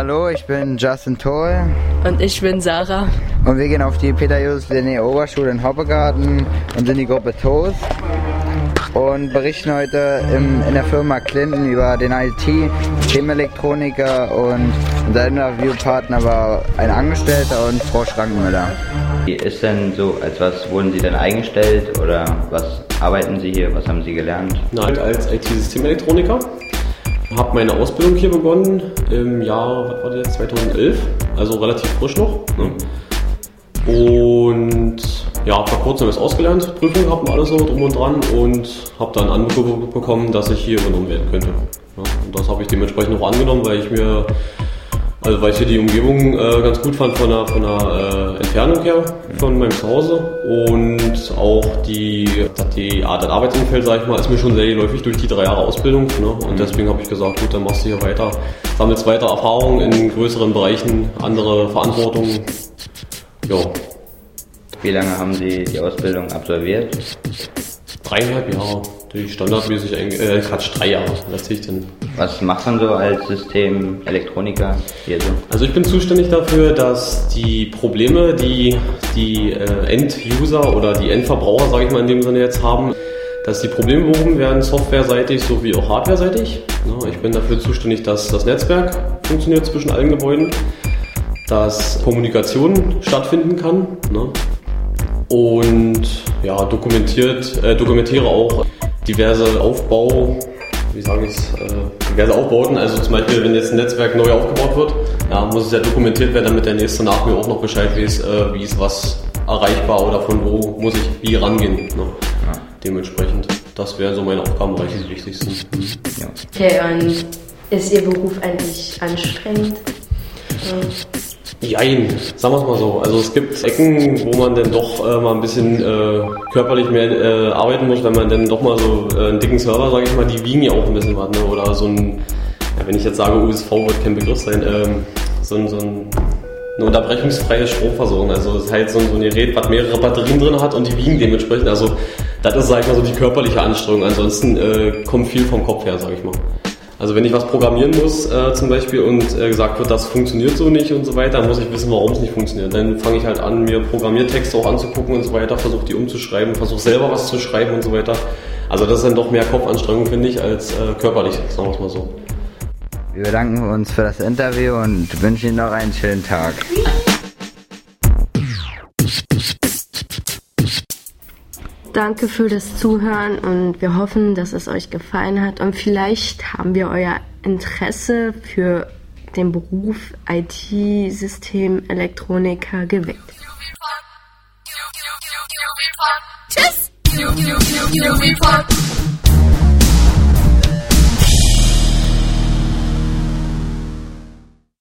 Hallo, ich bin Justin Toll. Und ich bin Sarah. Und wir gehen auf die Peter-Josef-Linné-Oberschule in Hoppegarten und sind die Gruppe TOS. Und berichten heute in der Firma Clinton über den IT-Systemelektroniker und unser Interviewpartner war ein Angestellter und Frau Schrankenmüller. Wie ist denn so, als was wurden Sie denn eingestellt oder was arbeiten Sie hier, was haben Sie gelernt? Nein, als IT-Systemelektroniker. Habe meine Ausbildung hier begonnen im Jahr, was war das jetzt, 2011, also relativ frisch noch. Ne? Und ja, vor kurzem was ausgelernt, Prüfung gehabt und alles so drum und dran und habe dann Angebot bekommen, dass ich hier übernommen werden könnte. Ja, und das habe ich dementsprechend auch angenommen, weil ich hier die Umgebung ganz gut fand von der Entfernung her von meinem Zuhause und auch das Arbeitsumfeld, sag ich mal, ist mir schon sehr geläufig durch die 3 Jahre Ausbildung, ne? Und deswegen habe ich gesagt, gut, dann machst du hier weiter, sammelst weiter Erfahrungen in größeren Bereichen, andere Verantwortung. Ja. Wie lange haben Sie die Ausbildung absolviert? 3,5 Jahre, die standardmäßig, 3 Jahre, was sehe ich denn? Was macht man so als Systemelektroniker hier so? Also ich bin zuständig dafür, dass die Probleme, die End-User oder die Endverbraucher, sage ich mal in dem Sinne jetzt haben, dass die Probleme behoben werden, softwareseitig sowie auch hardwareseitig. Ich bin dafür zuständig, dass das Netzwerk funktioniert zwischen allen Gebäuden, dass Kommunikation stattfinden kann. Und ja, dokumentiere auch diverse diverse Aufbauten. Also zum Beispiel, wenn jetzt ein Netzwerk neu aufgebaut wird, ja, muss es ja dokumentiert werden, damit der nächste nach mir auch noch Bescheid weiß, wie ist was erreichbar oder von wo muss ich wie rangehen. Ne? Ja. Dementsprechend, das wären so meine Aufgabenbereiche, die wichtigsten. Ja. Okay, und ist Ihr Beruf eigentlich anstrengend? Jein, sagen wir es mal so. Also es gibt Ecken, wo man dann doch mal ein bisschen körperlich mehr arbeiten muss, wenn man dann doch mal so einen dicken Server, sage ich mal, die wiegen ja auch ein bisschen was, ne? Oder so ein, ja, wenn ich jetzt sage USV, wird kein Begriff sein, eine unterbrechungsfreie Stromversorgung. Also das ist halt so ein Gerät, was mehrere Batterien drin hat und die wiegen dementsprechend. Also das ist, sag ich mal, so die körperliche Anstrengung. Ansonsten kommt viel vom Kopf her, sage ich mal. Also wenn ich was programmieren muss zum Beispiel und gesagt wird, das funktioniert so nicht und so weiter, muss ich wissen, warum es nicht funktioniert. Dann fange ich halt an, mir Programmiertexte auch anzugucken und so weiter, versuche die umzuschreiben, versuche selber was zu schreiben und so weiter. Also das ist dann doch mehr Kopfanstrengung, finde ich, als körperlich, sagen wir es mal so. Wir bedanken uns für das Interview und wünschen Ihnen noch einen schönen Tag. Danke für das Zuhören und wir hoffen, dass es euch gefallen hat und vielleicht haben wir euer Interesse für den Beruf IT-Systemelektroniker geweckt. Tschüss!